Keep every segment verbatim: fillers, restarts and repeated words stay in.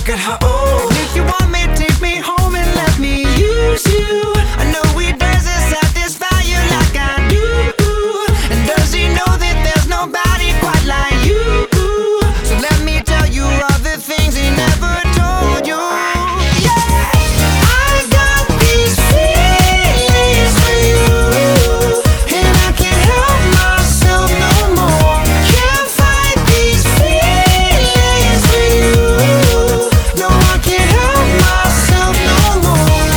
look at her, oh. If you want me, take me home and let me use you. I know he doesn't satisfy you like I do. And does he know that there's nobody quite like you? So let me tell you all the things he never told you. Yeah, I got these feelings for you, and I can't help myself no more. Can't fight these feelings for you. No, I can't help myself no more.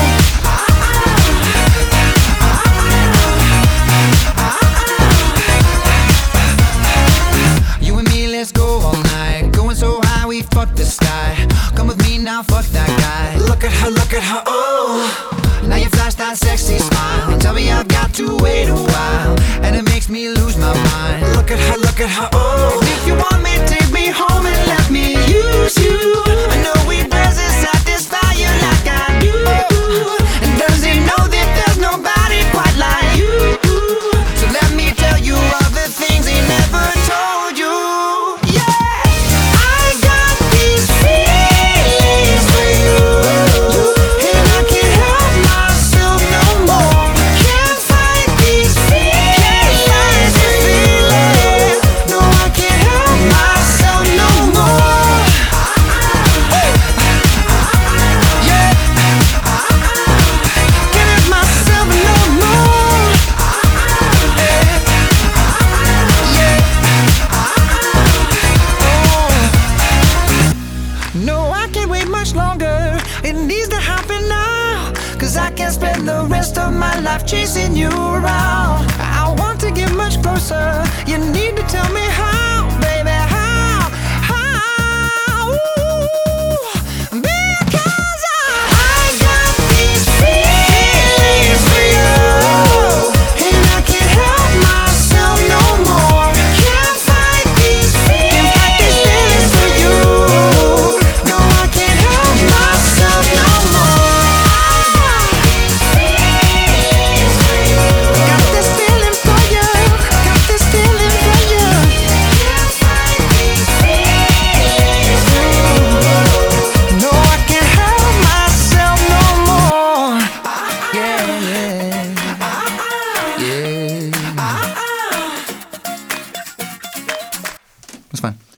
You and me, let's go all night. Going so high, we fuck the sky. Come with me now, fuck that guy. Look at her, look at her, oh. Now you flash that sexy smile. Tell me I've got to wait a while, and it makes me lose my mind. Look at her, look at her, oh. If you want me, take me home and let me use you. I know he doesn't satisfy you like I do. And does he know that there's nobody quite like you? So let me tell you all the things he never told you. Yeah, I got these feelings for you, and I can't help myself no more. Can't fight these feelings, feelings. No, I can't help myself no more. Yeah, can't help myself no more. Yeah, yeah. No, I can't wait much longer. It needs to happen now, 'cause I can't spend the rest of my life chasing you around. I want to get much closer. You need to tell me how, baby, how, how. Ooh, because I got these feelings for you, and I can't help myself no more. Can't fight these feelings for you. No, I can't help myself no more. Got this feeling for you. Got this feeling for you. Can't fight these feelings for you. No, I can't help myself no more. Yeah, yeah, yeah. That's fine.